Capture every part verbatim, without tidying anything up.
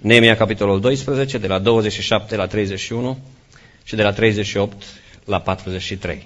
Neemia, capitolul doisprezece, de la douăzeci și șapte la treizeci și unu și de la treizeci și opt la patruzeci și trei.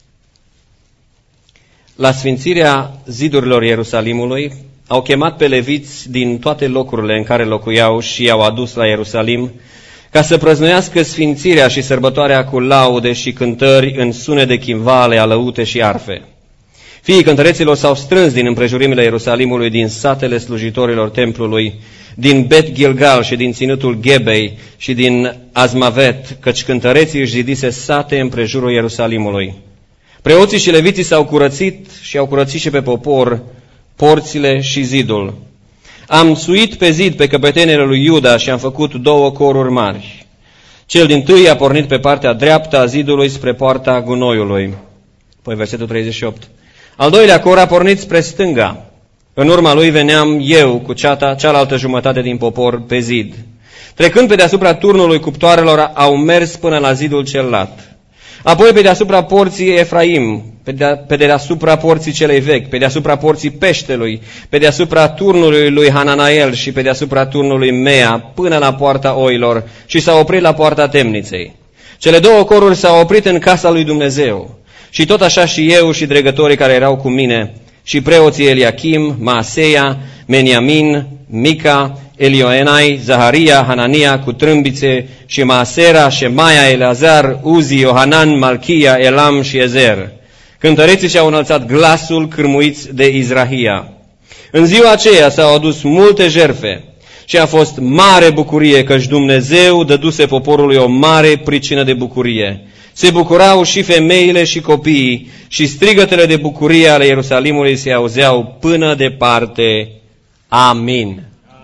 La sfințirea zidurilor Ierusalimului au chemat pe leviți din toate locurile în care locuiau și i-au adus la Ierusalim ca să prăznuiască sfințirea și sărbătoarea cu laude și cântări în sunet de chimvale, alăute și arfe. Fiii cântăreților s-au strâns din împrejurimile Ierusalimului, din satele slujitorilor templului, din Bet Gilgal și din ținutul Ghebei și din Azmavet, căci cântăreții își zidise sate împrejurul Ierusalimului. Preoții și leviții s-au curățit și au curățit și pe popor porțile și zidul. Am suit pe zid pe căpetenele lui Iuda și am făcut două coruri mari. Cel dintâi a pornit pe partea dreaptă a zidului spre poarta gunoiului. Păi versetul treizeci și opt. Al doilea cor a pornit spre stânga. În urma lui veneam eu cu ceata, cealaltă jumătate din popor pe zid. Trecând pe deasupra turnului cuptoarelor, au mers până la zidul cel lat. Apoi pe deasupra porții Efraim, pe, de, pe deasupra porții celei vechi, pe deasupra porții peștelui, pe deasupra turnului lui Hananael și pe deasupra turnului Mea, până la poarta oilor, și s-au oprit la poarta temniței. Cele două coruri s-au oprit în casa lui Dumnezeu. Și tot așa și eu și dregătorii care erau cu mine, și preoții Eliachim, Maaseia, Meniamin, Mica, Elioenai, Zaharia, Hanania cu trâmbițe și Maasera, Shemaia, Eleazar, Uzi, Iohanan, Malchia, Elam și Ezer. Cântăreții și-au înălțat glasul cârmuiți de Izrahia. În ziua aceea s-au adus multe jertfe și a fost mare bucurie, căci Dumnezeu dăduse poporului o mare pricină de bucurie. Se bucurau și femeile și copiii și strigătele de bucurie ale Ierusalimului se auzeau până departe. Amin.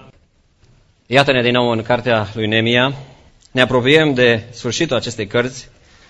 Iată-ne din nou în cartea lui Neemia. Ne apropiem de sfârșitul acestei cărți.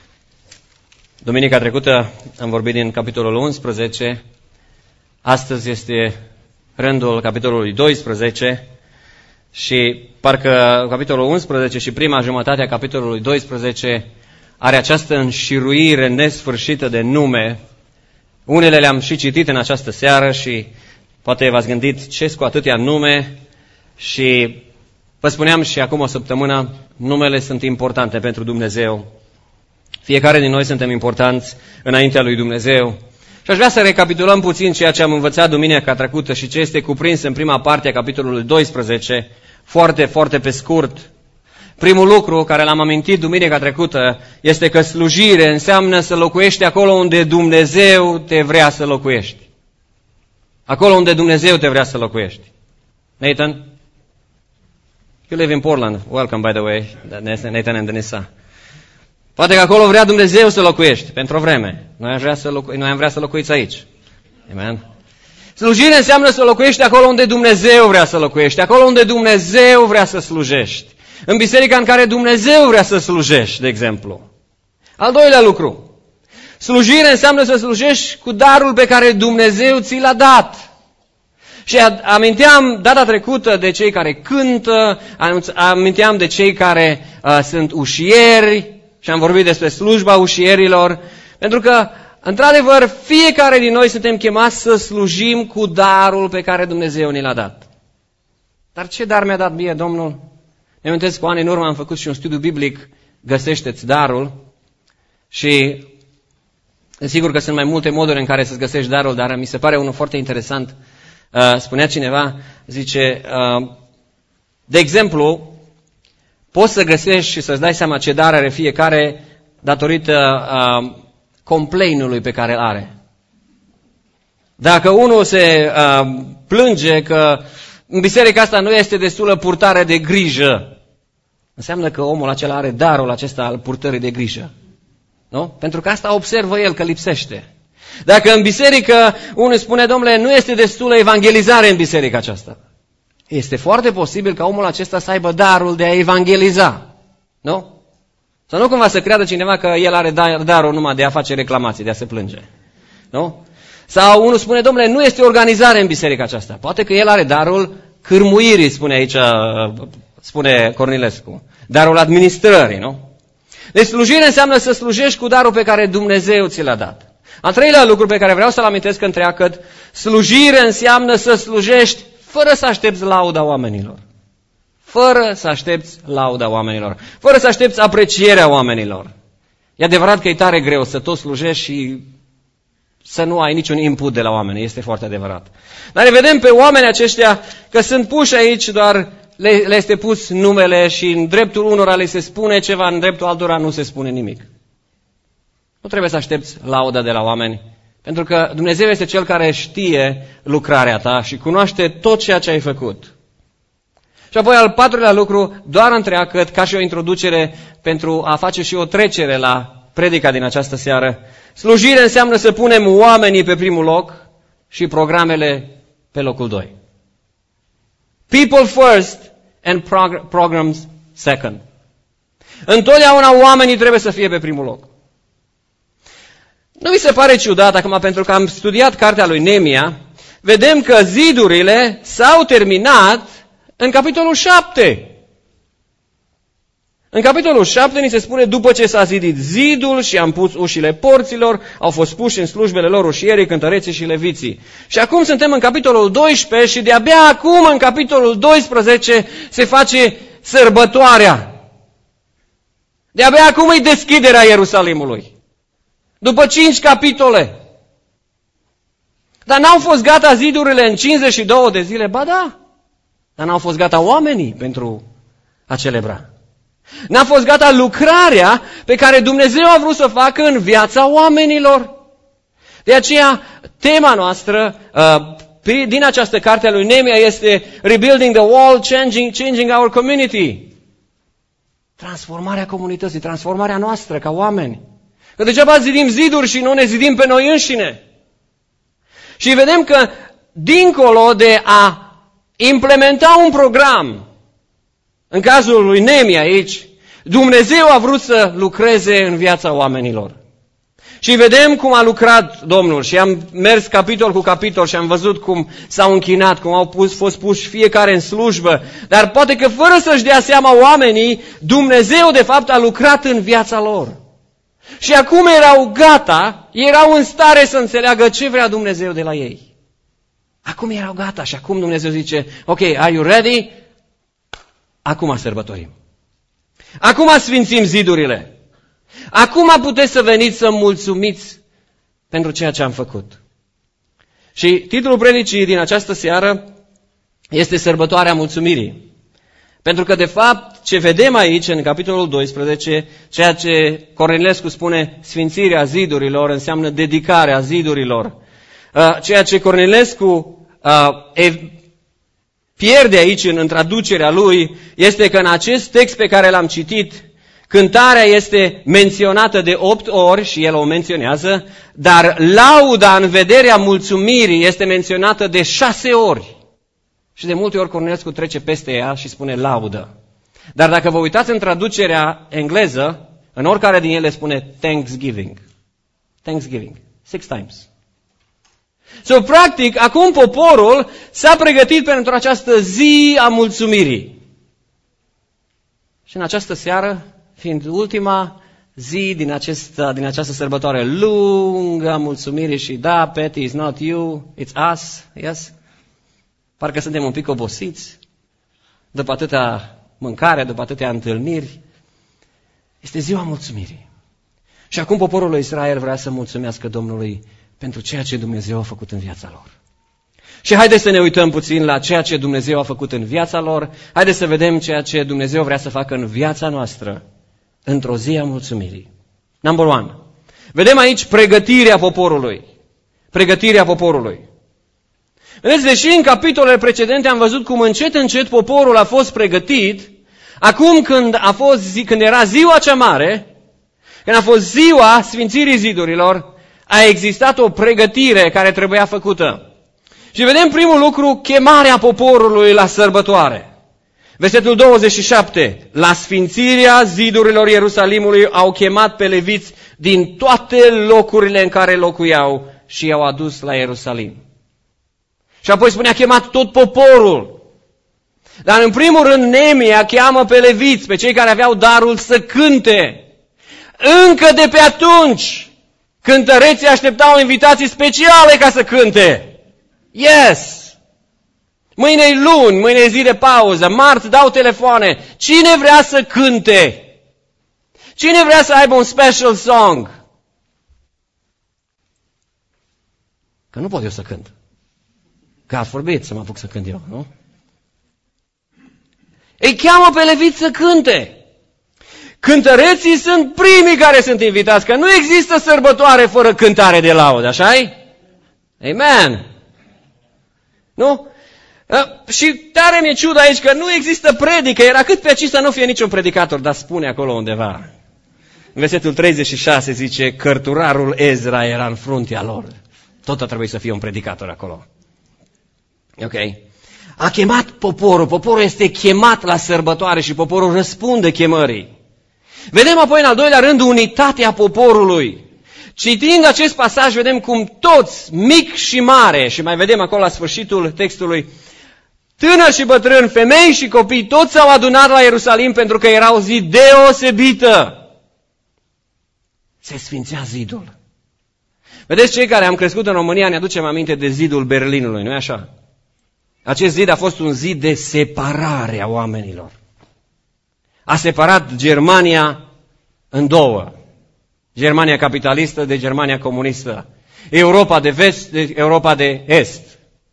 Duminica trecută am vorbit din capitolul unsprezece. Astăzi este rândul capitolului doisprezece. Și parcă capitolul unsprezece și prima jumătate a capitolului doisprezece are această înșiruire nesfârșită de nume. Unele le-am și citit în această seară și poate v-ați gândit ce cu atâtea nume. Și vă spuneam și acum o săptămână, numele sunt importante pentru Dumnezeu. Fiecare din noi suntem importanți înaintea lui Dumnezeu. Și aș vrea să recapitulăm puțin ceea ce am învățat duminica trecută și ce este cuprins în prima parte a capitolului doisprezece, foarte, foarte pe scurt. Primul lucru care l-am amintit duminica trecută este că slujire înseamnă să locuiești acolo unde Dumnezeu te vrea să locuiești. Acolo unde Dumnezeu te vrea să locuiești. Nathan? You live in Portland. Welcome, by the way, Nathan and Denisa. Poate că acolo vrea Dumnezeu să locuiești pentru o vreme. Noi am vrea să, locu- noi am vrea să locuiți aici. Amen. Slujire înseamnă să locuiești acolo unde Dumnezeu vrea să locuiești, acolo unde Dumnezeu vrea să slujești. În biserica în care Dumnezeu vrea să slujești, de exemplu. Al doilea lucru. Slujire înseamnă să slujești cu darul pe care Dumnezeu ți l-a dat. Și aminteam data trecută de cei care cântă, aminteam de cei care uh, sunt ușieri și am vorbit despre slujba ușierilor, pentru că, într-adevăr, fiecare din noi suntem chemați să slujim cu darul pe care Dumnezeu ne l-a dat. Dar ce dar mi-a dat mie Domnul? Ne amintesc, cu ani în urmă am făcut și un studiu biblic, Găsește-ți darul, și sigur că sunt mai multe moduri în care să-ți găsești darul, dar mi se pare unul foarte interesant. Uh, spunea cineva, zice, uh, de exemplu, poți să găsești și să-ți dai seama ce dar are fiecare datorită uh, complainului pe care îl are. Dacă unul se uh, plânge că în biserica asta nu este destulă purtare de grijă, înseamnă că omul acela are darul acesta al purtării de grijă. Nu? Pentru că asta observă el că lipsește. Dacă în biserică unul spune, domnule, nu este destulă evangelizare în biserica aceasta, este foarte posibil ca omul acesta să aibă darul de a evangeliza. Nu? Să nu cumva să creadă cineva că el are darul numai de a face reclamații, de a se plânge. Nu? Sau unul spune, domnule, nu este organizare în biserica aceasta. Poate că el are darul cârmuirii, spune aici, spune Cornilescu. Darul administrării, nu? Deci slujire înseamnă să slujești cu darul pe care Dumnezeu ți l-a dat. Al treilea lucru pe care vreau să-l amintesc întreagăt, slujire înseamnă să slujești fără să aștepți lauda oamenilor. fără să aștepți lauda oamenilor, fără să aștepți aprecierea oamenilor. E adevărat că e tare greu să tot slujești și să nu ai niciun input de la oameni, este foarte adevărat. Dar ne vedem pe oamenii aceștia că sunt puși aici, doar le, le este pus numele și în dreptul unora le se spune ceva, în dreptul altora nu se spune nimic. Nu trebuie să aștepți lauda de la oameni, pentru că Dumnezeu este Cel care știe lucrarea ta și cunoaște tot ceea ce ai făcut. Și apoi al patrulea lucru, doar întreagăt, ca și o introducere pentru a face și o trecere la predica din această seară. Slujire înseamnă să punem oamenii pe primul loc și programele pe locul doi. People first and prog- programs second. Întotdeauna oamenii trebuie să fie pe primul loc. Nu vi se pare ciudat acum, pentru că am studiat cartea lui Neemia, vedem că zidurile s-au terminat în capitolul șapte. În capitolul șapte ni se spune, după ce s-a zidit zidul și am pus ușile porților, au fost puși în slujbele lor ușierii, cântăreții și leviții. Și acum suntem în capitolul doisprezece și de-abia acum, în capitolul doisprezece, se face sărbătoarea. De-abia acum e deschiderea Ierusalimului. După cinci capitole. Dar n-au fost gata zidurile în cincizeci și două de zile? Ba da. Dar n-au fost gata oamenii pentru a celebra. N-a fost gata lucrarea pe care Dumnezeu a vrut să o facă în viața oamenilor. De aceea, tema noastră uh, din această carte a lui Neemia este Rebuilding the Wall, Changing, changing Our Community. Transformarea comunității, transformarea noastră ca oameni. Că degeaba zidim ziduri și nu ne zidim pe noi înșine. Și vedem că, dincolo de a implementa un program, în cazul lui Neemia aici, Dumnezeu a vrut să lucreze în viața oamenilor. Și vedem cum a lucrat Domnul și am mers capitol cu capitol și am văzut cum s-au închinat, cum au pus, fost puși fiecare în slujbă. Dar poate că fără să-și dea seama oamenii, Dumnezeu de fapt a lucrat în viața lor. Și acum erau gata, erau în stare să înțeleagă ce vrea Dumnezeu de la ei. Acum erau gata și acum Dumnezeu zice, ok, are you ready? Acum sărbătorim. Acum sfințim zidurile. Acum puteți să veniți să mulțumiți pentru ceea ce am făcut. Și titlul predicii din această seară este Sărbătoarea Mulțumirii. Pentru că, de fapt, ce vedem aici, în capitolul doisprezece, ceea ce Cornilescu spune sfințirea zidurilor, înseamnă dedicarea zidurilor. Ceea ce Cornilescu pierde aici în traducerea lui este că în acest text pe care l-am citit, cântarea este menționată de opt ori și el o menționează, dar lauda în vederea mulțumirii este menționată de șase ori. Și de multe ori Cornilescu trece peste ea și spune laudă. Dar dacă vă uitați în traducerea engleză, în oricare din ele spune thanksgiving. Thanksgiving. Six times. So, practic, acum poporul s-a pregătit pentru această zi a mulțumirii. Și în această seară, fiind ultima zi din, acesta, din această sărbătoare lungă a mulțumirii și da, Patty, it's not you, it's us, yes? Parcă suntem un pic obosiți, după atâtea mâncare, după atâtea întâlniri. Este ziua mulțumirii. Și acum poporul lui Israel vrea să mulțumească Domnului pentru ceea ce Dumnezeu a făcut în viața lor. Și haideți să ne uităm puțin la ceea ce Dumnezeu a făcut în viața lor. Haideți să vedem ceea ce Dumnezeu vrea să facă în viața noastră, într-o zi a mulțumirii. Number one. Vedem aici pregătirea poporului. Pregătirea poporului. Vedeți, deși în capitolele precedente am văzut cum încet, încet poporul a fost pregătit, acum când, a fost zi, când era ziua cea mare, când a fost ziua sfințirii zidurilor, a existat o pregătire care trebuia făcută. Și vedem primul lucru, chemarea poporului la sărbătoare. Versetul douăzeci și șapte. La sfințirea zidurilor Ierusalimului au chemat pe leviți din toate locurile în care locuiau și i-au adus la Ierusalim. Și apoi spune, a chemat tot poporul. Dar în primul rând Neemia cheamă pe leviți, pe cei care aveau darul să cânte. Încă de pe atunci, cântăreții așteptau invitații speciale ca să cânte. Yes! Mâine-i luni, mâine-i zi de pauză, marți dau telefoane. Cine vrea să cânte? Cine vrea să aibă un special song? Că nu pot eu să cânt. God forbid să mă apuc să cânt eu, nu? Îi cheamă pe leviți să cânte. Cântăreții sunt primii care sunt invitați, că nu există sărbătoare fără cântare de laudă, așa-i? Amen. Nu? Și tare mi-e ciudă aici că nu există predică, era cât pe aici să nu fie niciun predicator, dar spune acolo undeva. În versetul treizeci și șase zice, cărturarul Ezra era în fruntea lor. Tot a trebuit să fie un predicator acolo. Ok? A chemat poporul, poporul este chemat la sărbătoare și poporul răspunde chemării. Vedem apoi în al doilea rând unitatea poporului. Citind acest pasaj vedem cum toți, mic și mare, și mai vedem acolo la sfârșitul textului, tânări și bătrâni, femei și copii, toți s-au adunat la Ierusalim pentru că era o zi deosebită. Se sfințea zidul. Vedeți, cei care am crescut în România ne aducem aminte de zidul Berlinului, nu-i așa? Acest zid a fost un zid de separare a oamenilor. A separat Germania în două. Germania capitalistă de Germania comunistă. Europa de vest de Europa de est.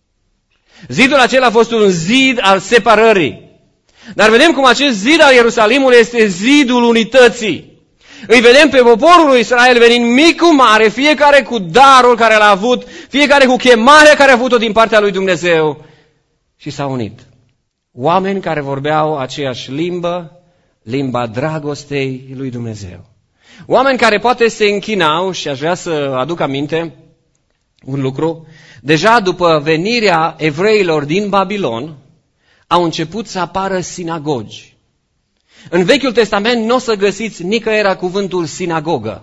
Zidul acela a fost un zid al separării. Dar vedem cum acest zid al Ierusalimului este zidul unității. Îi vedem pe poporul lui Israel venind mic cu mare, fiecare cu darul care l-a avut, fiecare cu chemarea care a avut-o din partea lui Dumnezeu. Și s-au unit. Oameni care vorbeau aceeași limbă, limba dragostei lui Dumnezeu. Oameni care poate se închinau, și aș vrea să aduc aminte un lucru, deja după venirea evreilor din Babilon, au început să apară sinagogi. În Vechiul Testament nu o să găsiți nicăieri cuvântul sinagogă.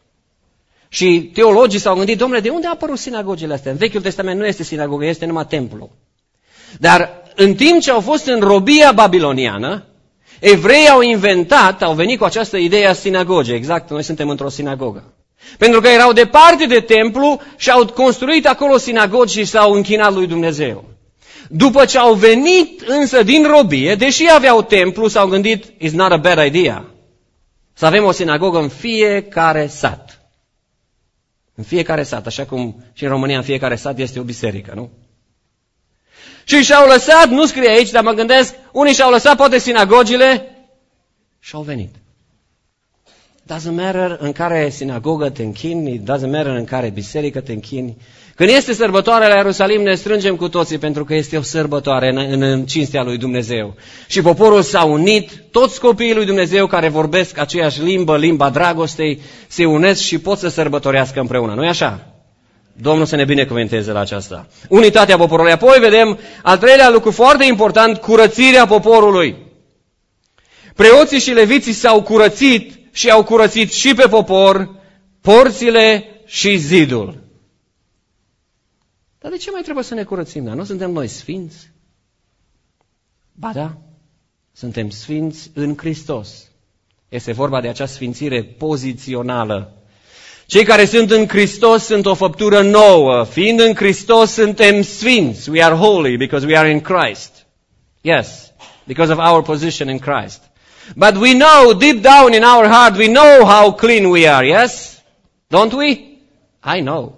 Și teologii s-au gândit, domnule, de unde au apărut sinagogile astea? În Vechiul Testament nu este sinagogă, este numai templu. Dar în timp ce au fost în robia babiloniană, evreii au inventat, au venit cu această idee a sinagogii. Exact, noi suntem într-o sinagogă. Pentru că erau departe de templu și au construit acolo sinagogi și s-au închinat lui Dumnezeu. După ce au venit însă din robie, deși aveau templu, s-au gândit, it's not a bad idea, să avem o sinagogă în fiecare sat. În fiecare sat, așa cum și în România în fiecare sat este o biserică, nu? Și și-au lăsat, nu scrie aici, dar mă gândesc, unii și-au lăsat poate sinagogile și au venit. Doesn't matter în care sinagogă te închini, doesn't matter în care biserică te închini. Când este sărbătoare la Ierusalim, ne strângem cu toții pentru că este o sărbătoare în, în cinstea lui Dumnezeu. Și poporul s-a unit, toți copiii lui Dumnezeu care vorbesc aceeași limbă, limba dragostei, se unesc și pot să sărbătorească împreună. Nu-i așa? Domnul să ne binecuvânteze la aceasta. Unitatea poporului. Apoi vedem al treilea lucru foarte important, curățirea poporului. Preoții și leviții s-au curățit și au curățit și pe popor porțile și zidul. Dar de ce mai trebuie să ne curățim? Dar nu suntem noi sfinți? Ba da, suntem sfinți în Hristos. Este vorba de acea sfințire pozițională. Cei care sunt în Hristos sunt o făptură nouă. Fiind în Hristos, suntem sfinți. We are holy because we are in Christ. Yes, because of our position in Christ. But we know, deep down in our heart, we know how clean we are, yes? Don't we? I know.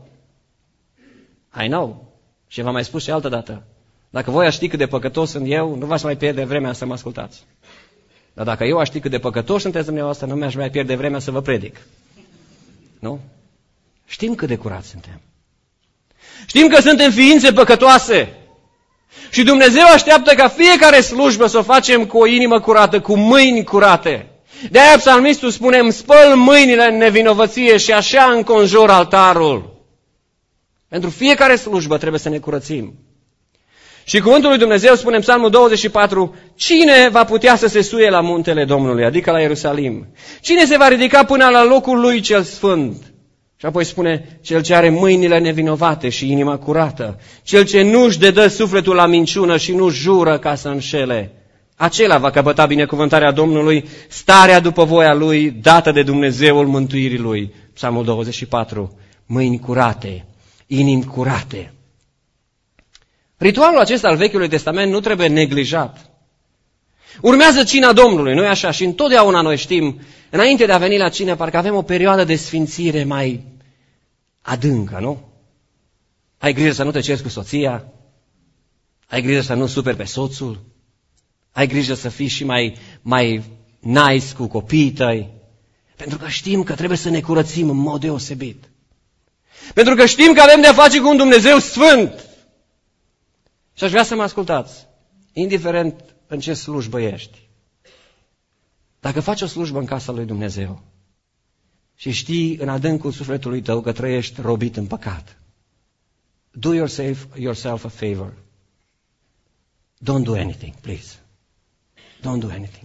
I know. Și v-am mai spus și altă dată. Dacă voi aș ști cât de păcătos sunt eu, nu v-aș mai pierde vremea să mă ascultați. Dar dacă eu aș ști cât de păcătos sunteți dumneavoastră, nu mi-aș mai pierde vremea să vă predic. Nu? Știm cât de curați suntem. Știm că suntem ființe păcătoase. Și Dumnezeu așteaptă ca fiecare slujbă să o facem cu o inimă curată, cu mâini curate. De-aia psalmistul spune, îmi spăl mâinile în nevinovăție și așa înconjur altarul. Pentru fiecare slujbă trebuie să ne curățim. Și cuvântul lui Dumnezeu spune în Psalmul douăzeci și patru, cine va putea să se suie la muntele Domnului, adică la Ierusalim? Cine se va ridica până la locul lui cel sfânt? Și apoi spune, cel ce are mâinile nevinovate și inima curată, cel ce nu-și dedă sufletul la minciună și nu jură ca să înșele, acela va căpăta binecuvântarea Domnului, starea după voia lui, dată de Dumnezeul mântuirii lui. Psalmul douăzeci și patru, mâini curate, inimi curate. Ritualul acesta al Vechiului Testament nu trebuie neglijat. Urmează cina Domnului, nu-i așa? Și întotdeauna noi știm, înainte de a veni la cină, parcă avem o perioadă de sfințire mai adâncă, nu? Ai grijă să nu te ceri cu soția, ai grijă să nu superi pe soțul, ai grijă să fii și mai, mai nice cu copiii tăi, pentru că știm că trebuie să ne curățim în mod deosebit. Pentru că știm că avem de-a face cu un Dumnezeu sfânt. Și aș vrea să mă ascultați, indiferent în ce slujbă ești. Dacă faci o slujbă în casa lui Dumnezeu și știi în adâncul sufletului tău că trăiești robit în păcat, do yourself, yourself a favor. Don't do anything, please. Don't do anything.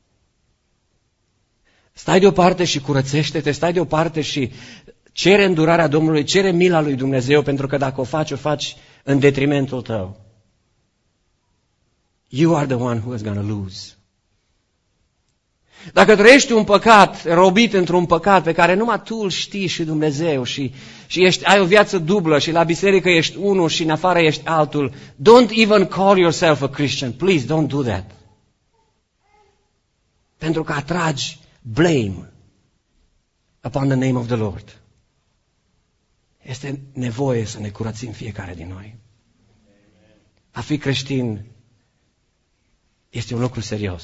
Stai deoparte și curățește-te, stai deoparte și cere îndurarea Domnului, cere mila lui Dumnezeu, pentru că dacă o faci, o faci în detrimentul tău. You are the one who is going to lose. Dacă trăiești un păcat, robit într-un păcat pe care numai tu îl știi și Dumnezeu și, și ești, ai o viață dublă și la biserică ești unul și în afară ești altul, don't even call yourself a Christian. Please, don't do that. Pentru că atragi blame upon the name of the Lord. Este nevoie să ne curățim fiecare din noi. A fi creștin este un lucru serios.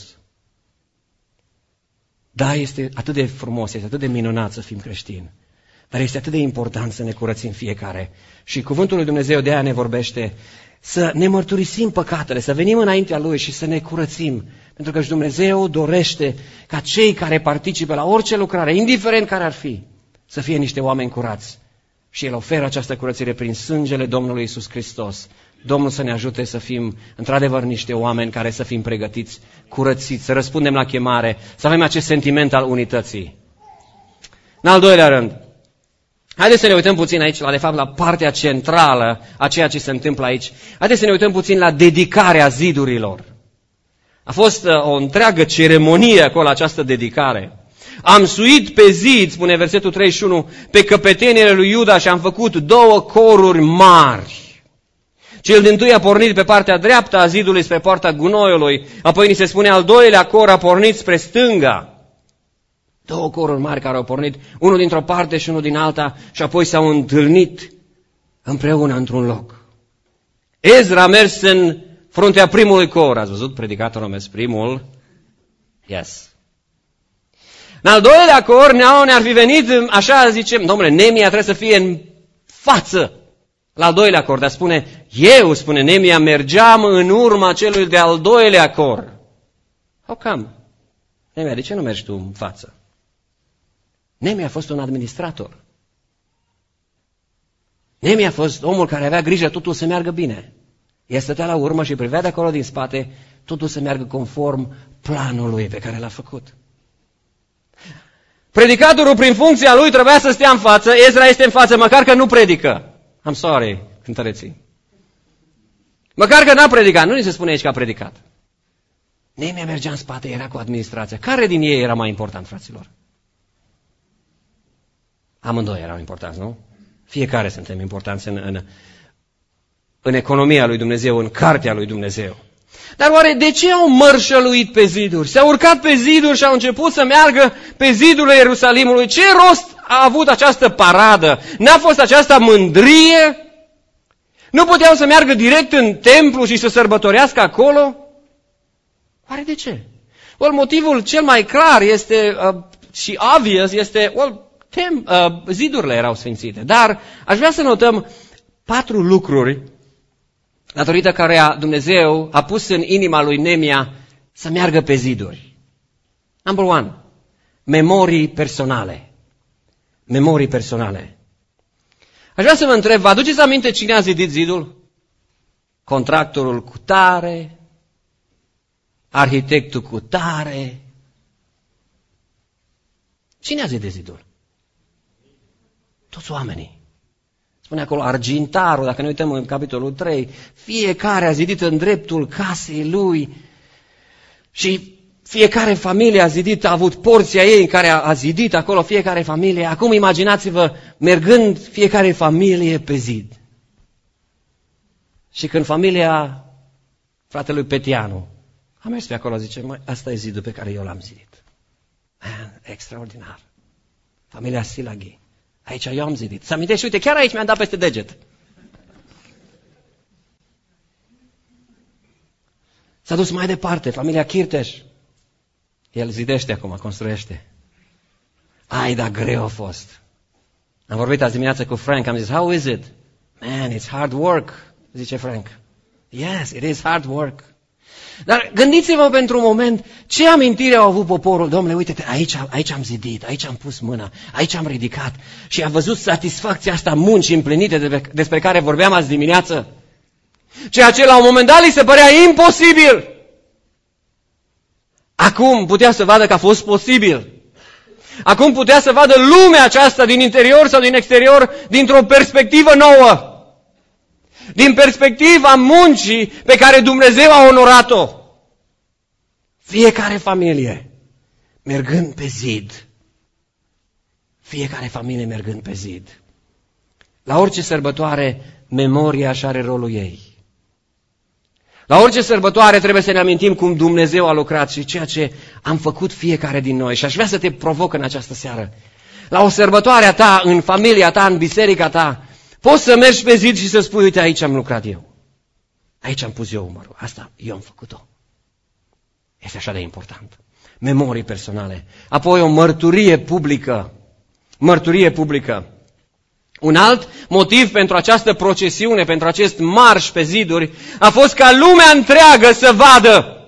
Da, este atât de frumos, este atât de minunat să fim creștini, dar este atât de important să ne curățim fiecare. Și cuvântul lui Dumnezeu de aia ne vorbește să ne mărturisim păcatele, să venim înaintea Lui și să ne curățim. Pentru că și Dumnezeu dorește ca cei care participă la orice lucrare, indiferent care ar fi, să fie niște oameni curați. Și El oferă această curățire prin sângele Domnului Iisus Hristos. Domnul să ne ajute să fim într-adevăr niște oameni care să fim pregătiți, curățiți, să răspundem la chemare, să avem acest sentiment al unității. În al doilea rând, haideți să ne uităm puțin aici, la, de fapt, la partea centrală a ceea ce se întâmplă aici. Haideți să ne uităm puțin la dedicarea zidurilor. A fost uh, o întreagă ceremonie acolo, această dedicare. Am suit pe zid, spune versetul treizeci și unu, pe căpetenile lui Iuda și am făcut două coruri mari. Cel dintâi a pornit pe partea dreaptă a zidului spre poarta gunoiului, apoi ni se spune al doilea cor a pornit spre stânga. Două coruri mari care au pornit, unul dintr-o parte și unul din alta, și apoi s-au întâlnit împreună într-un loc. Ezra a mers în fruntea primului cor. Ați văzut? Predicatorul a mers primul. Yes. În al doilea cor ne-ar fi venit, așa zicem, domnule, Nemia trebuie să fie în față. La al doilea cor, dar spune, eu, spune Nemia, mergeam în urma celui de-al doilea cor. How come? Nemia, de ce nu mergi tu în față? Nemia a fost un administrator. Nemia a fost omul care avea grijă totul să meargă bine. El stătea la urmă și privea de acolo din spate, totul să meargă conform planului pe care l-a făcut. Predicatorul, prin funcția lui, trebuia să stea în față. Ezra este în față, măcar că nu predică. I'm sorry, cântăreții. Măcar că n-a predicat. Nu ni se spune aici că a predicat. Nemia mergea în spate, era cu administrația. Care din ei era mai important, fraților? Amândoi erau importanți, nu? Fiecare suntem importanți în, în, în economia lui Dumnezeu, în cartea lui Dumnezeu. Dar oare de ce au mărșăluit pe ziduri? S-au urcat pe ziduri și au început să meargă pe zidurile Ierusalimului. Ce rost a avut această paradă? N-a fost aceasta mândrie? Nu puteau să meargă direct în templu și să sărbătorească acolo? Oare de ce? Well, motivul cel mai clar este uh, și obvious este, well, tem, uh, zidurile erau sfințite. Dar aș vrea să notăm patru lucruri datorită căreia Dumnezeu a pus în inima lui Nemia să meargă pe ziduri. Number one, memorii personale. Memorii personale. Aș vrea să vă întreb, vă aduceți aminte cine a zidit zidul? Contractorul cu tare, arhitectul cu tare. Cine a zidit zidul? Toți oamenii. Spune acolo argintarul, dacă ne uităm în capitolul trei, fiecare a zidit în dreptul casei lui și fiecare familie a zidit, a avut porția ei în care a, a zidit acolo fiecare familie. Acum imaginați-vă mergând fiecare familie pe zid. Și când familia fratelui Petianu a mers pe acolo, zice, măi, asta e zidul pe care eu l-am zidit. Man, extraordinar. Familia Silaghi. Aici eu am zidit. Să amintești, uite, chiar aici mi-am dat peste deget. S-a dus mai departe, familia Chirteș. El zidește acum, construiește. Ai, dar greu a fost. Am vorbit azi dimineață cu Frank, am zis, how is it? Man, it's hard work, zice Frank. Yes, it is hard work. Dar gândiți-vă pentru un moment ce amintire au avut poporul. Domnule, uite-te, aici, aici am zidit, aici am pus mâna, aici am ridicat. Și a văzut satisfacția asta muncii împlinite de, despre care vorbeam azi dimineață. Ceea ce la un moment dat li se părea imposibil. Acum putea să vadă că a fost posibil. Acum putea să vadă lumea aceasta din interior sau din exterior dintr-o perspectivă nouă. Din perspectiva muncii pe care Dumnezeu a onorat-o. Fiecare familie mergând pe zid. Fiecare familie mergând pe zid. La orice sărbătoare, memoria și are rolul ei. La orice sărbătoare trebuie să ne amintim cum Dumnezeu a lucrat și ceea ce am făcut fiecare din noi. Și aș vrea să te provoc în această seară. La o sărbătoare a ta, în familia ta, în biserica ta, poți să mergi pe zid și să spui, uite, aici am lucrat eu. Aici am pus eu umărul. Asta eu am făcut-o. Este așa de important. Memorii personale. Apoi o mărturie publică. Mărturie publică. Un alt motiv pentru această procesiune, pentru acest marș pe ziduri, a fost ca lumea întreagă să vadă,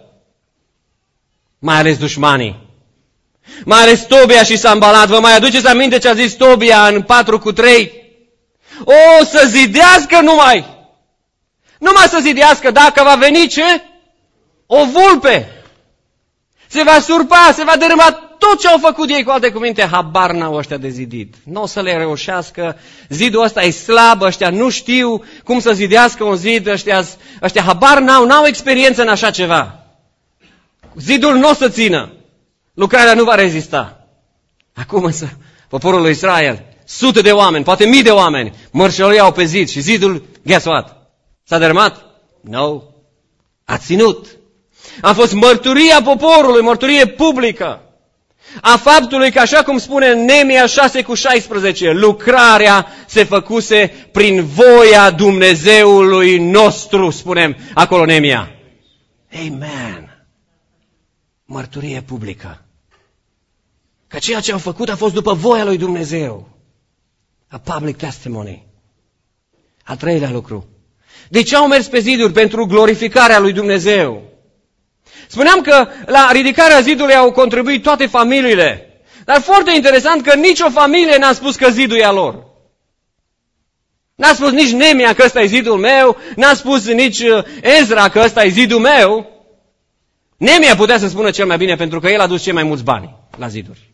mai ales dușmanii, mai ales Tobia și Sanbalat. Vă mai aduceți aminte ce a zis Tobia în patru cu trei? O, să zidească numai! Numai să zidească, dacă va veni ce? O vulpe! Se va surpa, se va dărâma tot ce au făcut ei, cu alte cuvinte, habar n-au ăștia de zidit. Nu o să le reușească, zidul ăsta e slab, ăștia nu știu cum să zidească un zid, ăștia, ăștia habar n-au, n-au experiență în așa ceva. Zidul nu o să țină, lucrarea nu va rezista. Acum însă, poporul lui Israel, sute de oameni, poate mii de oameni, mărșăluiau pe zid și zidul, guess what? S-a dărâmat? No. A ținut. A fost mărturia poporului, mărturie publică, a faptului că, așa cum spune Neemia șase cu șaisprezece, lucrarea se făcuse prin voia Dumnezeului nostru, spunem acolo Neemia. Amen. Mărturie publică. Că ceea ce au făcut a fost după voia lui Dumnezeu. A public testimony. Al treilea lucru. De ce au mers pe ziduri? Pentru glorificarea lui Dumnezeu. Spuneam că la ridicarea zidului au contribuit toate familiile. Dar foarte interesant că nicio familie n-a spus că zidul e a lor. N-a spus nici Neemia că ăsta e zidul meu, n-a spus nici Ezra că ăsta e zidul meu. Neemia putea să spună cel mai bine pentru că el a dus cei mai mulți bani la ziduri.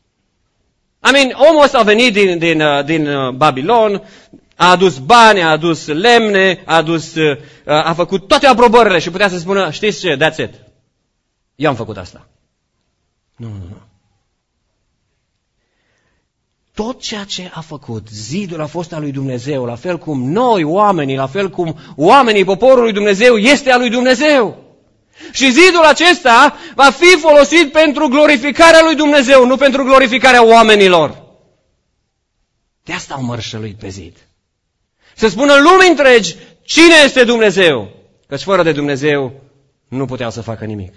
I mean, omul ăsta a venit din, din, din Babilon, a adus bani, a adus lemne, a, adus, a făcut toate aprobările și putea să spună, știți ce, that's it. Eu am făcut asta. Nu, nu, nu. Tot ceea ce a făcut, zidul a fost al lui Dumnezeu, la fel cum noi, oamenii, la fel cum oamenii poporului Dumnezeu, este al lui Dumnezeu. Și zidul acesta va fi folosit pentru glorificarea lui Dumnezeu, nu pentru glorificarea oamenilor. De asta au mărșăluit pe zid. Să spună lumii întregi cine este Dumnezeu, căci fără de Dumnezeu nu puteau să facă nimic.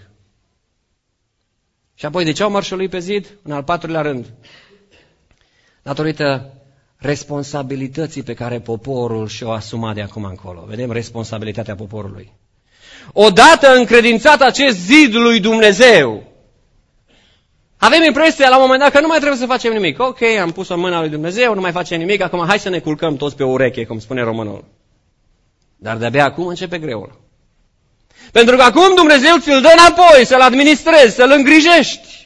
Și apoi de ce au mărșăluit pe zid? În al patrulea rând, datorită responsabilității pe care poporul și-o asuma de acum încolo. Vedem responsabilitatea poporului. Odată încredințat acest zid lui Dumnezeu, avem impresia la un moment dat că nu mai trebuie să facem nimic. Ok, am pus-o în mâna lui Dumnezeu, nu mai facem nimic, acum hai să ne culcăm toți pe ureche, cum spune românul. Dar de-abia acum începe greul. Pentru că acum Dumnezeu ți-l dă înapoi, să-l administrezi, să-l îngrijești.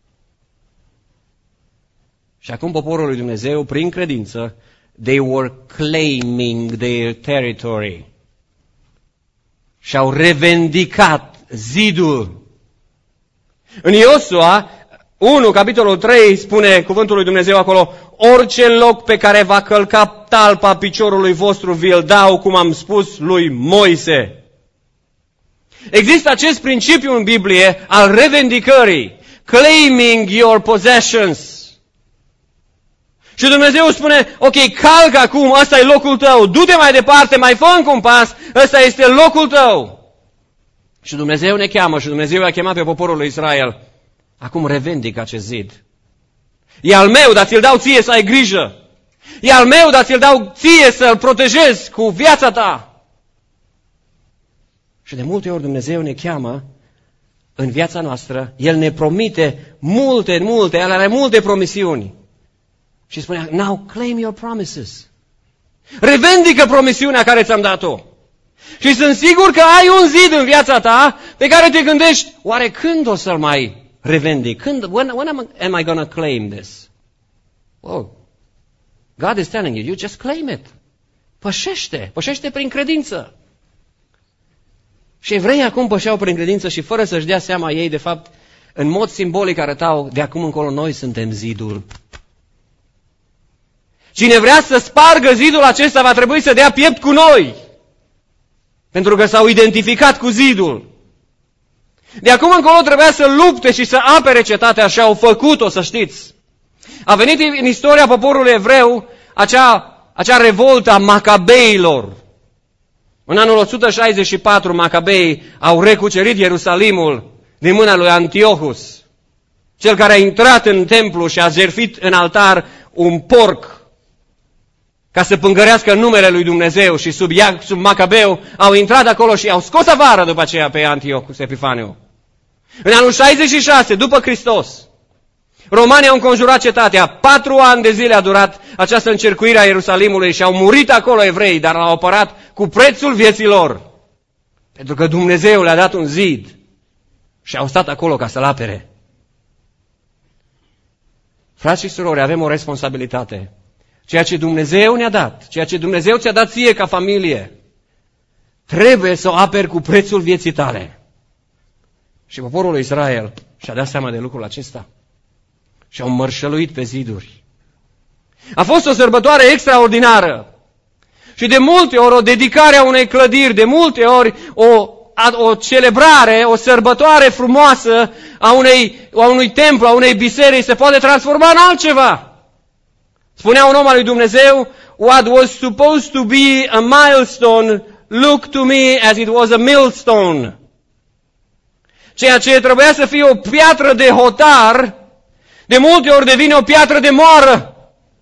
Și acum poporul lui Dumnezeu, prin credință, they were claiming their territory. Și-au revendicat zidul. În Iosua unu, capitolul trei, spune cuvântul lui Dumnezeu acolo, orice loc pe care va călca talpa piciorului vostru vi-l dau, cum am spus lui Moise. Există acest principiu în Biblie al revendicării, claiming your possessions. Și Dumnezeu spune, ok, calcă acum, ăsta e locul tău, du-te mai departe, mai fă încă un pas, ăsta este locul tău. Și Dumnezeu ne cheamă și Dumnezeu a chemat pe poporul lui Israel. Acum revendic acest zid. E al meu, dar ți-l dau ție să ai grijă. E al meu, dar ți-l dau ție să-l protejezi cu viața ta. Și de multe ori Dumnezeu ne cheamă în viața noastră, El ne promite multe, multe, El are multe promisiuni. Și spunea, now claim your promises. Revendică promisiunea care ți-am dat-o. Și sunt sigur că ai un zid în viața ta pe care te gândești, oare când o să-l mai revendic? Când, when, when am, am I going to claim this? Oh, God is telling you, you just claim it. Pășește, pășește prin credință. Și evreii acum pășeau prin credință și fără să-și dea seama ei, de fapt, în mod simbolic arătau, de acum încolo noi suntem zidul. Cine vrea să spargă zidul acesta va trebui să dea piept cu noi. Pentru că s-au identificat cu zidul. De acum încolo trebuia să lupte și să apere cetatea și au făcut-o, să știți. A venit în istoria poporului evreu acea, acea revoltă a Macabeilor. În anul o sută șaizeci și patru, Macabei au recucerit Ierusalimul din mâna lui Antiochus, cel care a intrat în templu și a jertfit în altar un porc ca să pângărească numele lui Dumnezeu, și sub, sub Macabeu au intrat acolo și au scos afară după aceea pe Antiochus Epifaniu. În anul șaizeci și șase, după Hristos, romanii au înconjurat cetatea. Patru ani de zile a durat această încercuire a Ierusalimului și au murit acolo evrei, dar l-au apărat cu prețul vieții lor. Pentru că Dumnezeu le-a dat un zid și au stat acolo ca să-l apere. Frați și surori, avem o responsabilitate. Ceea ce Dumnezeu ne-a dat, ceea ce Dumnezeu ți-a dat ție ca familie, trebuie să o aperi cu prețul vieții tale. Și poporul lui Israel și-a dat seama de lucrul acesta și au mărșăluit pe ziduri. A fost o sărbătoare extraordinară și de multe ori o dedicare a unei clădiri, de multe ori o, o celebrare, o sărbătoare frumoasă a, unei, a unui templu, a unei biserici se poate transforma în altceva. Spunea un om al lui Dumnezeu, what was supposed to be a milestone looked to me as it was a millstone. Ceea ce trebuia să fie o piatră de hotar, de multe ori devine o piatră de moară.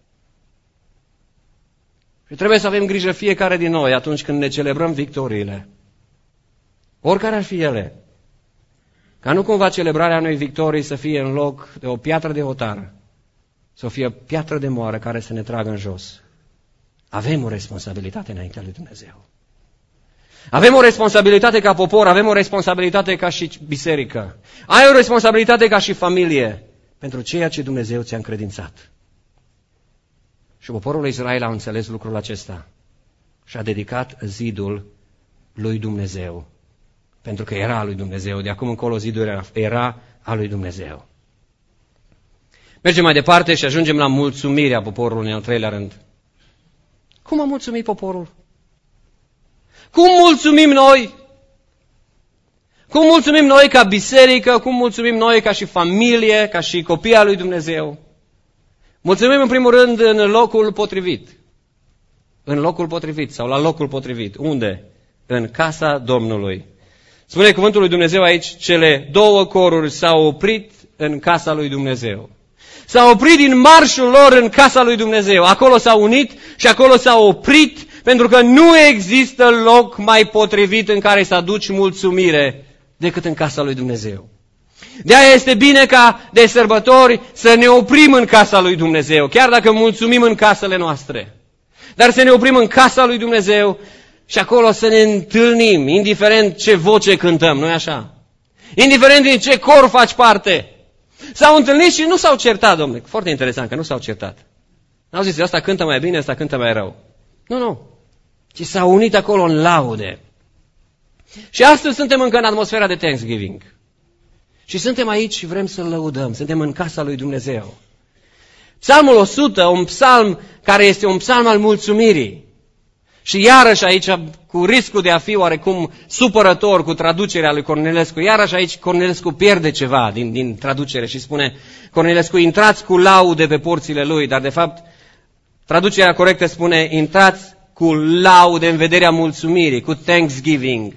Și trebuie să avem grijă fiecare din noi atunci când ne celebrăm victoriile, oricare ar fi ele, ca nu cumva celebrarea unei victorii să fie în loc de o piatră de hotar, să fie o piatră de moară care să ne tragă în jos. Avem o responsabilitate înaintea lui Dumnezeu. Avem o responsabilitate ca popor, avem o responsabilitate ca și biserică. Ai o responsabilitate ca și familie pentru ceea ce Dumnezeu ți-a încredințat. Și poporul lui Israel a înțeles lucrul acesta și a dedicat zidul lui Dumnezeu. Pentru că era al lui Dumnezeu. De acum încolo zidul era, era al lui Dumnezeu. Mergem mai departe și ajungem la mulțumirea poporului în al treilea rând. Cum a mulțumit poporul? Cum mulțumim noi? Cum mulțumim noi ca biserică? Cum mulțumim noi ca și familie, ca și copii al lui Dumnezeu? Mulțumim în primul rând în locul potrivit. În locul potrivit sau la locul potrivit. Unde? În casa Domnului. Spune cuvântul lui Dumnezeu aici, cele două coruri s-au oprit în casa lui Dumnezeu. S-au oprit din marșul lor în casa lui Dumnezeu. Acolo s-au unit și acolo s-au oprit, pentru că nu există loc mai potrivit în care să aduci mulțumire decât în casa lui Dumnezeu. De-aia este bine ca de sărbători să ne oprim în casa lui Dumnezeu, chiar dacă mulțumim în casele noastre. Dar să ne oprim în casa lui Dumnezeu și acolo să ne întâlnim, indiferent ce voce cântăm, nu-i așa? Indiferent din ce cor faci parte. S-au întâlnit și nu s-au certat, domnule. Foarte interesant că nu s-au certat. N-au zis, ăsta cântă mai bine, ăsta cântă mai rău. Nu, nu. Ci s-au unit acolo în laude. Și astăzi suntem încă în atmosfera de Thanksgiving. Și suntem aici și vrem să-L lăudăm. Suntem în casa lui Dumnezeu. Psalmul o sută, un psalm care este un psalm al mulțumirii. Și iarăși aici, cu riscul de a fi oarecum supărător cu traducerea lui Cornilescu, iarăși aici Cornilescu pierde ceva din, din traducere și spune, Cornilescu, intrați cu laude pe porțile lui, dar de fapt traducerea corectă spune, intrați cu laude în vederea mulțumirii, cu thanksgiving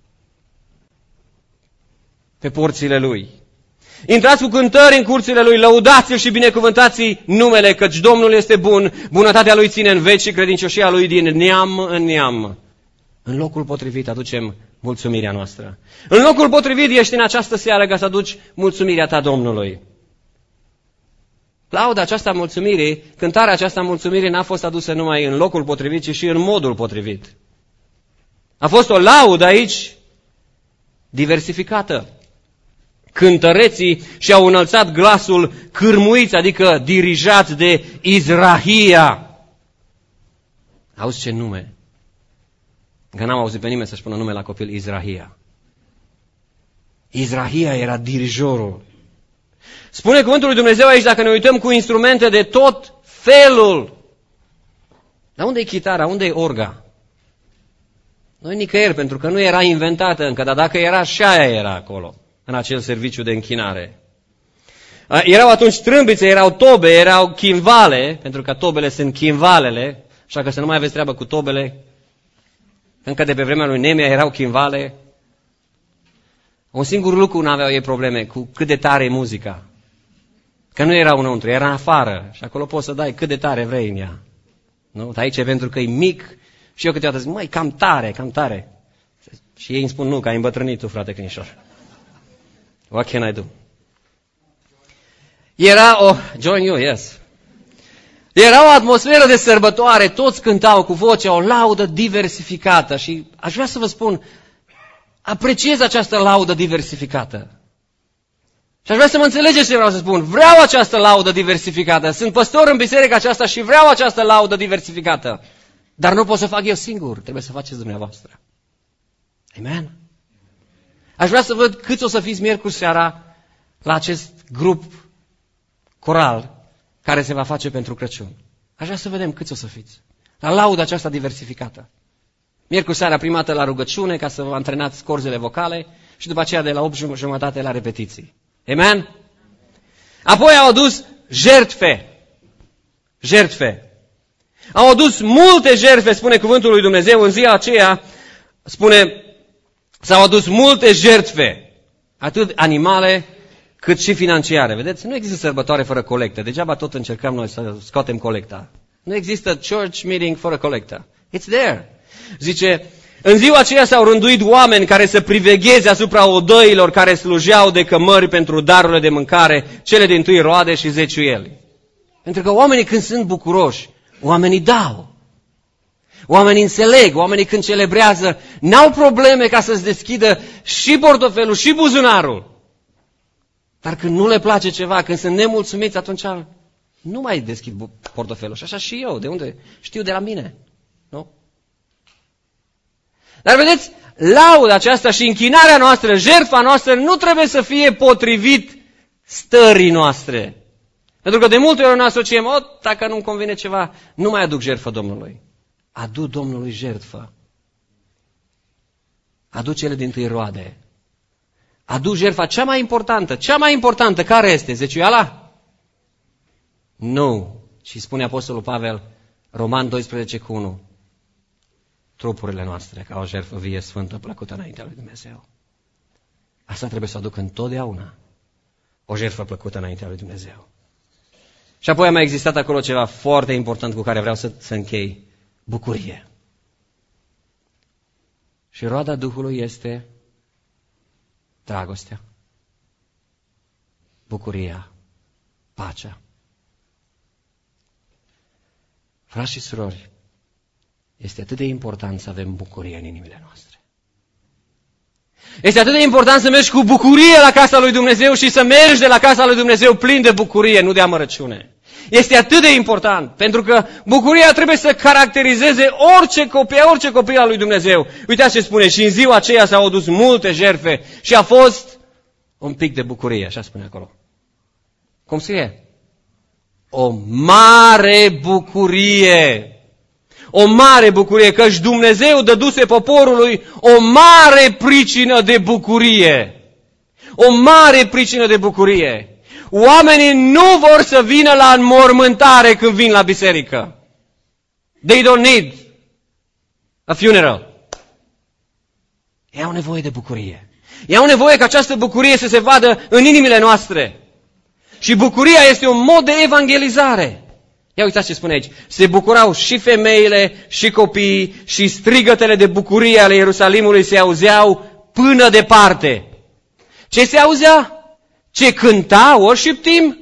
pe porțile lui. Intrați cu cântări în curțile lui, lăudați-l și binecuvântați numele, căci Domnul este bun, bunătatea lui ține în veci și credincioșia lui din neam în neam. În locul potrivit aducem mulțumirea noastră. În locul potrivit ești în această seară ca să aduci mulțumirea ta Domnului. Lauda aceasta mulțumirii, cântarea aceasta mulțumirii n-a fost adusă numai în locul potrivit, ci și în modul potrivit. A fost o laudă aici diversificată. Cântăreții și-au înălțat glasul cârmuiți, adică dirijați de Izrahia. Auzi ce nume? Că n-am auzit pe nimeni să-și pună nume la copil Izrahia. Izrahia era dirijorul. Spune cuvântul lui Dumnezeu aici, dacă ne uităm, cu instrumente de tot felul. Dar unde e chitara? Unde e orga? Nu e nicăieri, pentru că nu era inventată încă, dar dacă era, și aia era acolo, în acel serviciu de închinare. Erau atunci trâmbițe, erau tobe, erau chimvale, pentru că tobele sunt chimvalele, așa că să nu mai aveți treabă cu tobele. Încă de pe vremea lui Nemia erau chimvale. Un singur lucru nu aveau ei probleme, cu cât de tare e muzica. Că nu era înăuntru, era în afară. Și acolo poți să dai cât de tare vrei în ea. Nu? Dar aici e pentru că e mic și eu câteodată zic, măi, cam tare, cam tare. Și ei îmi spun, nu, că ai îmbătrânit tu, frate Crinișor. What can I do? Era o... Join you, yes. Era o atmosferă de sărbătoare, toți cântau cu vocea, o laudă diversificată. Și aș vrea să vă spun, apreciez această laudă diversificată. Și aș vrea să mă înțelegeți ce vreau să spun. Vreau această laudă diversificată. Sunt păstor în biserica aceasta și vreau această laudă diversificată. Dar nu pot să fac eu singur. Trebuie să faceți dumneavoastră. Amen? Aș vrea să văd câți o să fiți miercuri seara la acest grup coral care se va face pentru Crăciun. Aș vrea să vedem câți o să fiți. La lauda aceasta diversificată. Miercuri seara prima dată la rugăciune ca să vă antrenați scorzele vocale și după aceea de la opt jumătate la repetiții. Amen? Apoi au adus jertfe. Jertfe. Au adus multe jertfe, spune cuvântul lui Dumnezeu, în ziua aceea, spune, s-au adus multe jertfe, atât animale cât și financiare. Vedeți? Nu există sărbătoare fără colectă. Degeaba tot încercăm noi să scoatem colecta. Nu există church meeting fără colectă. It's there. Zice, în ziua aceea s-au rânduit oameni care să privegheze asupra odăilor care slujeau de cămări pentru darurile de mâncare, cele dintâi roade și zeciuieli. Pentru că oamenii când sunt bucuroși, oamenii dau. Oamenii înțeleg, oamenii când celebrează, n-au probleme ca să-ți deschidă și portofelul și buzunarul. Dar când nu le place ceva, când sunt nemulțumiți, atunci nu mai deschid portofelul. Și așa și eu, de unde? Știu de la mine. Nu? Dar vedeți, lauda aceasta și închinarea noastră, jertfa noastră, nu trebuie să fie potrivit stării noastre. Pentru că de multe ori noi asociem, o, dacă nu-mi convine ceva, nu mai aduc jertfă Domnului. Adu Domnului jertfă. Adu cele dintâi roade. Adu jertfa cea mai importantă. Cea mai importantă care este? Zeciuiala? Nu. Și spune Apostolul Pavel, Roman doisprezece cu unu. Trupurile noastre ca o jertfă vie, sfântă, plăcută înaintea lui Dumnezeu. Asta trebuie să o aduc întotdeauna. O jertfă plăcută înaintea lui Dumnezeu. Și apoi a mai existat acolo ceva foarte important cu care vreau să, să închei. Bucurie. Și roada Duhului este dragostea, bucuria, pacea. Frați și surori, este atât de important să avem bucurie în inimile noastre. Este atât de important să mergi cu bucurie la casa lui Dumnezeu și să mergi de la casa lui Dumnezeu plin de bucurie, nu de amărăciune. Este atât de important, pentru că bucuria trebuie să caracterizeze orice copil, orice copil al lui Dumnezeu. Uitați ce spune, și în ziua aceea s-au adus multe jertfe și a fost un pic de bucurie, așa spune acolo. Cum scrie? o mare bucurie. O mare bucurie, căci Dumnezeu dăduse poporului o mare pricină de bucurie. O mare pricină de bucurie. Oamenii nu vor să vină la înmormântare când vin la biserică. They don't need a funeral. Ei au nevoie de bucurie. Ei au nevoie ca această bucurie să se vadă în inimile noastre. Și bucuria este un mod de evangelizare. Ia uitați ce spune aici. Se bucurau și femeile, și copiii, și strigătele de bucurie ale Ierusalimului se auzeau până departe. Ce se auzea? Ce cânta worship team?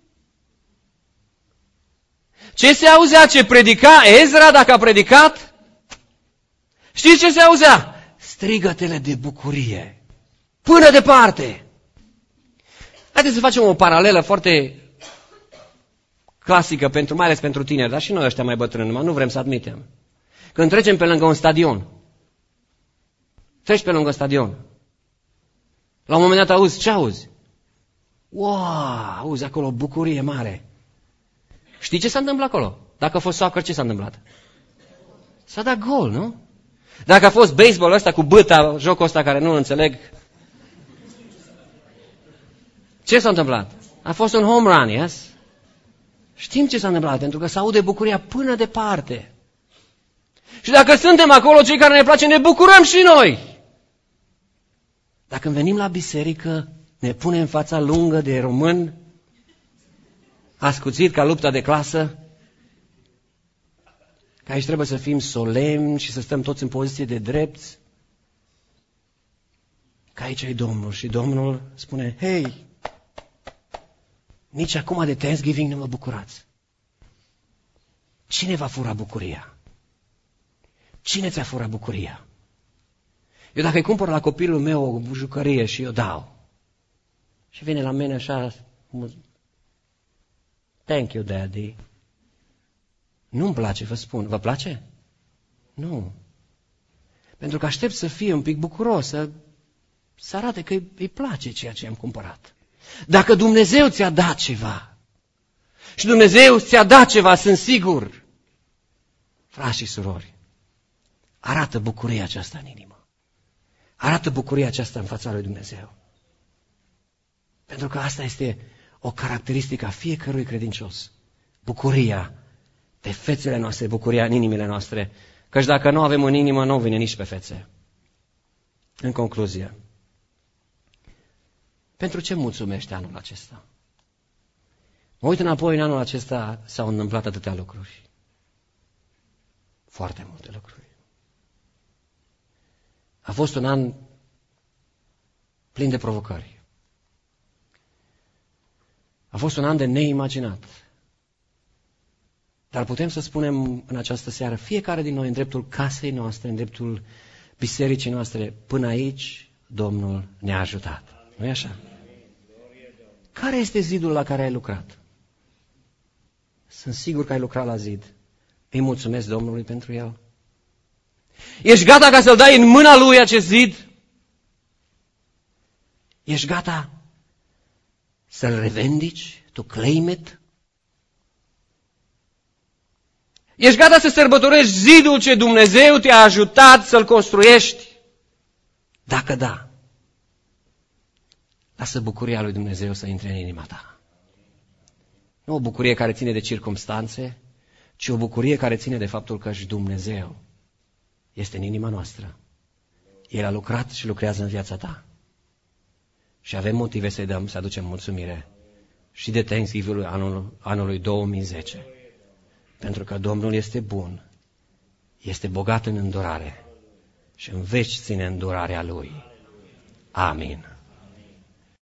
Ce se auzea? Ce predica Ezra dacă a predicat? Știți ce se auzea? Strigătele de bucurie. Până departe. Haideți să facem o paralelă foarte clasică, pentru, mai ales pentru tineri, dar și noi ăștia mai bătrâni, nu vrem să admitem. Când trecem pe lângă un stadion, treci pe lângă stadion, la un moment dat auzi, ce auzi? Wow, auzi acolo bucurie mare. Știi ce s-a întâmplat acolo? Dacă a fost soccer, ce s-a întâmplat? S-a dat gol, nu? Dacă a fost baseball ăsta cu bâta, jocul ăsta care nu-l înțeleg, ce s-a întâmplat? A fost un home run, yes? Știm ce s-a întâmplat, pentru că se aude bucuria până departe. Și dacă suntem acolo, cei care ne place, ne bucurăm și noi. Dacă venim la biserică, ne punem în fața lungă de român, ascuțit ca lupta de clasă, că aici trebuie să fim solemni și să stăm toți în poziție de drepți, că aici e Domnul și Domnul spune, hei, nici acum de Thanksgiving nu vă bucurați. Cine va fura bucuria? Cine ți-a furat bucuria? Eu dacă îi cumpăr la copilul meu o jucărie și eu dau, și vine la mine așa, thank you, daddy. Nu-mi place, vă spun. Vă place? Nu. Pentru că aștept să fie un pic bucuros, să, să arate că îi place ceea ce am cumpărat. Dacă Dumnezeu ți-a dat ceva, și Dumnezeu ți-a dat ceva, sunt sigur, frați și surori, arată bucuria aceasta în inimă. Arată bucuria aceasta în fața lui Dumnezeu. Pentru că asta este o caracteristică a fiecărui credincios. Bucuria pe fețele noastre, bucuria în inimile noastre. Căci dacă nu avem în inimă, nu vine nici pe fețe. În concluzie, pentru ce mulțumești anul acesta? Mă uit înapoi, în anul acesta s-au întâmplat atâtea lucruri. Foarte multe lucruri. A fost un an plin de provocări. A fost un an de neimaginat. Dar putem să spunem în această seară, fiecare din noi în dreptul casei noastre, în dreptul bisericii noastre, până aici Domnul ne-a ajutat. Nu-i așa? Care este zidul la care ai lucrat? Sunt sigur că ai lucrat la zid. Îi mulțumesc Domnului pentru el. Ești gata ca să-l dai în mâna lui acest zid? Ești gata să-l revendici? To claim it? Ești gata să sărbătorești zidul ce Dumnezeu te-a ajutat să-l construiești? Dacă da, lasă bucuria lui Dumnezeu să intre în inima ta. Nu o bucurie care ține de circumstanțe, ci o bucurie care ține de faptul că și Dumnezeu este în inima noastră. El a lucrat și lucrează în viața ta. Și avem motive să-i dăm, să aducem mulțumire și de Thanksgiving anul, anului două mii zece. Pentru că Domnul este bun, este bogat în îndurare și în veci ține îndurarea Lui. Amin.